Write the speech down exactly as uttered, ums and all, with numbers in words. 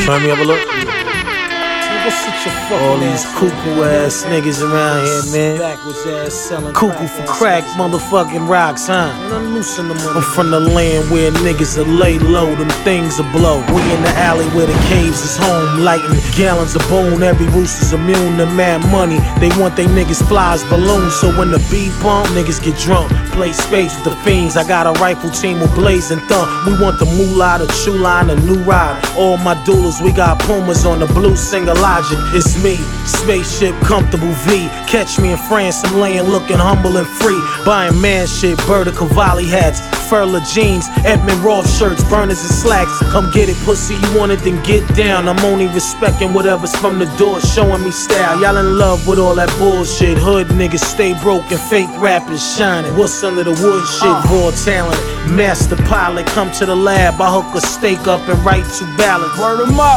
Turn me up a little. All these cuckoo ass niggas around here, man. Cuckoo for crack, motherfucking rocks, huh? I'm from the land where niggas are lay low, them things are blow. We in the alley where the caves is home, lighting gallons of bone. Every rooster's immune to mad money. They want they niggas fly as balloons, so when the beat pump, niggas get drunk. Play space with the fiends. I got a rifle team with blaze and thump. We want the moolah, the true line, a new ride. All my doulas, we got Pumas on the blue singer Logic. It's me, spaceship, comfortable V. Catch me in France, I'm laying looking humble and free. Buying man shit, Berta Cavalli hats, Furla jeans, Edmund Roth shirts, burners and slacks. Come get it, pussy, you want it, then get down. I'm only respecting whatever's from the door, showing me style. Y'all in love with all that bullshit. Hood niggas stay broke and fake rappers shining. What's under the wood shit? Raw talent, master pilot, come to the lab. I hook a steak up and write two ballads. Word 'em up.